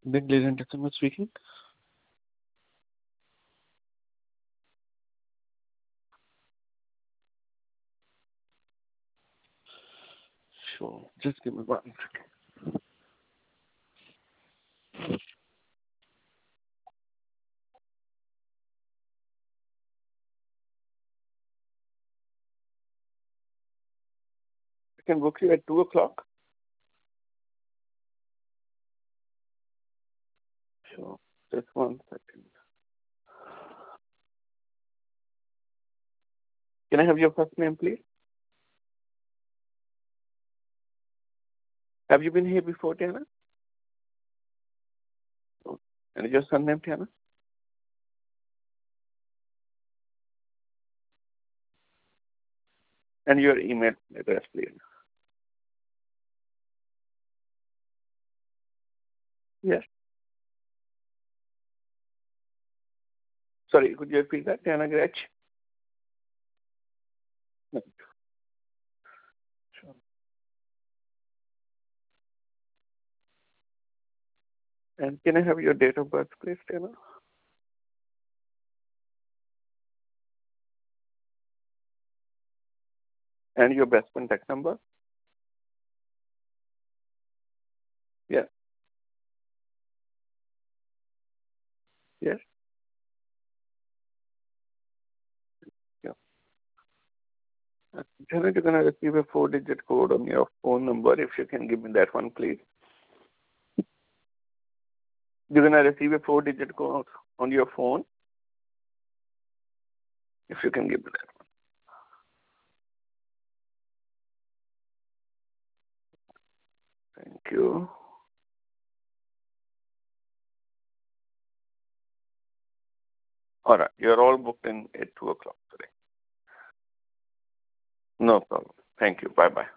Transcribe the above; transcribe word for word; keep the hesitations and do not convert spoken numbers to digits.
Big Legend Technical speaking. Sure. Just give me one second. I can book you at two o'clock. Sure. Just one second. Can I have your first name, please? Have you been here before, Tiana? Oh. And your son name, Tiana? And your email address, please. Yes. Sorry, could you repeat that, Tiana Gretch? No. Sure. And can I have your date of birth, please, Tiana? And your best contact number? Yes. Yes. Yeah. Uh, Tiana, you're going to receive a four-digit code on your phone number. If you can give me that one, please. You're going to receive a four-digit code on your phone. If you can give me that one. Thank you. All right. You're all booked in at two o'clock today. No problem. Thank you. Bye-bye.